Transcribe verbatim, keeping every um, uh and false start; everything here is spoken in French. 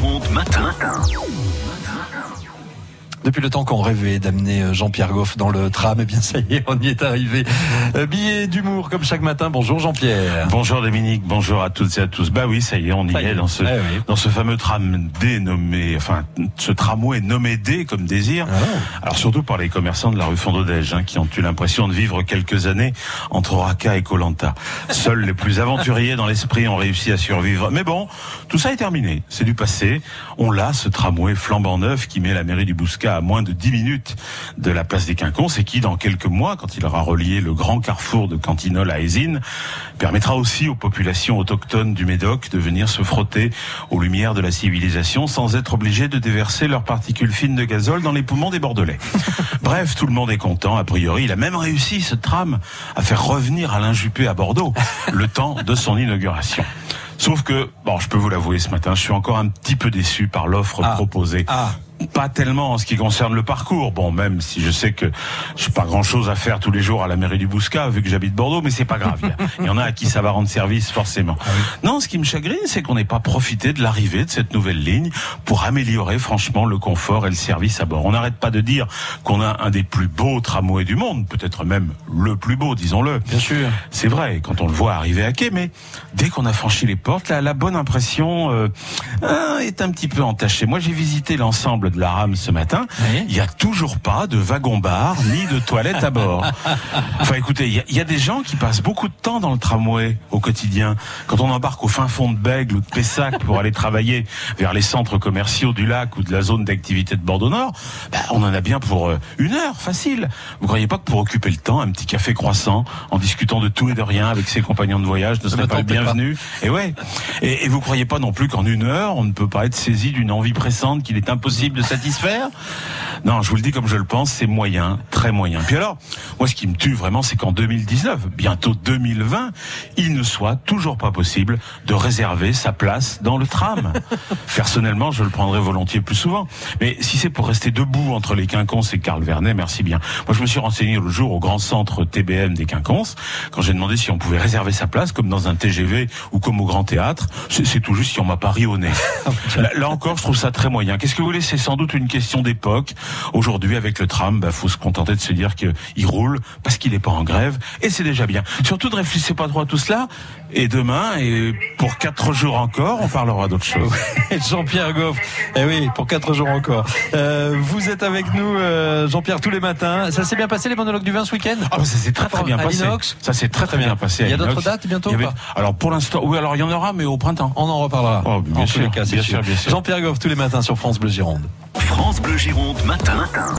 Gironde matin. Depuis le temps qu'on rêvait d'amener Jean-Pierre Goff dans le tram, eh bien ça y est, on y est arrivé. Billet d'humour comme chaque matin. Bonjour Jean-Pierre. Bonjour Dominique, bonjour à toutes et à tous. Bah oui, ça y est, on y Ça y est, est. dans ce Eh oui. dans ce fameux tram D nommé, enfin ce tramway nommé D comme désir. Ah. Alors surtout par les commerçants de la rue Fondodège, hein, qui ont eu l'impression de vivre quelques années entre Raqqa et Koh-Lanta. Seuls les plus aventuriers dans l'esprit ont réussi à survivre. Mais bon, tout ça est terminé, c'est du passé. On l'a, ce tramway flambant neuf qui met la mairie du Bouscat à moins de dix minutes de la place des Quinconces et qui, dans quelques mois, quand il aura relié le grand carrefour de Cantinol à Ézine, permettra aussi aux populations autochtones du Médoc de venir se frotter aux lumières de la civilisation sans être obligés de déverser leurs particules fines de gazole dans les poumons des Bordelais. Bref, tout le monde est content, a priori. Il a même réussi, ce tram, à faire revenir Alain Juppé à Bordeaux, le temps de son inauguration. Sauf que, bon, je peux vous l'avouer ce matin, je suis encore un petit peu déçu par l'offre Ah. proposée. Ah. Pas tellement en ce qui concerne le parcours. Bon, même si je sais que j'ai pas grand chose à faire tous les jours à la mairie du Bouscat, vu que j'habite Bordeaux, mais c'est pas grave. Il y, a, il y en a à qui ça va rendre service, forcément. Ah oui. Non, ce qui me chagrine, c'est qu'on n'ait pas profité de l'arrivée de cette nouvelle ligne pour améliorer, franchement, le confort et le service à bord. On n'arrête pas de dire qu'on a un des plus beaux tramways du monde, peut-être même le plus beau, disons-le. Bien sûr. C'est vrai, quand on le voit arriver à quai, mais dès qu'on a franchi les portes, la, la bonne impression euh, euh, est un petit peu entachée. Moi, j'ai visité l'ensemble de la rame ce matin. Oui. Il n'y a toujours pas de wagon-bar ni de toilette à bord. Enfin, écoutez, il y, a, il y a des gens qui passent beaucoup de temps dans le tramway au quotidien. Quand on embarque au fin fond de Bègle ou de Pessac pour aller travailler vers les centres commerciaux du lac ou de la zone d'activité de Bordeaux-Nord, bah, on en a bien pour euh, une heure, facile. Vous croyez pas que pour occuper le temps, un petit café croissant, en discutant de tout et de rien avec ses compagnons de voyage, ne serait me pas le tentez pas. bienvenu? Et ouais. Et, et vous croyez pas non plus qu'en une heure, on ne peut pas être saisi d'une envie pressante qu'il est impossible de satisfaire? Non, je vous le dis comme je le pense, c'est moyen, très moyen. Puis alors, moi ce qui me tue vraiment, c'est qu'en deux mille dix-neuf, bientôt deux mille vingt, il ne soit toujours pas possible de réserver sa place dans le tram. Personnellement, je le prendrais volontiers plus souvent. Mais si c'est pour rester debout entre les Quinconces et Carl Vernet, merci bien. Moi je me suis renseigné le jour au grand centre T B M des Quinconces, quand j'ai demandé si on pouvait réserver sa place, comme dans un T G V ou comme au Grand Théâtre. C'est, c'est tout juste si on m'a pas ri au nez. Là, là encore, je trouve ça très moyen. Qu'est-ce que vous voulez? C'est sans doute une question d'époque. Aujourd'hui, avec le tram, bah, faut se contenter de se dire qu'il roule parce qu'il n'est pas en grève, et c'est déjà bien. Surtout, ne réfléchissez pas trop à tout cela. Et demain, et pour quatre jours encore, on parlera d'autre chose. Jean-Pierre Goff. Eh oui, pour quatre jours encore. Euh, vous êtes avec nous, euh, Jean-Pierre, tous les matins. Ça s'est bien passé, les monologues du vin ce week-end? Ah bah ça s'est très très bien À passé. l'Inox. Ça s'est très très bien passé. Il y a à d'autres l'Inox. dates bientôt Il y avait- ou pas? Alors pour l'instant, oui, alors il y en aura, mais au printemps. On en reparlera. Oh, bien en sûr, tous les cas, c'est bien sûr. sûr, bien sûr. Jean-Pierre Goff, tous les matins sur France Bleu Gironde. France Bleu Gironde matin.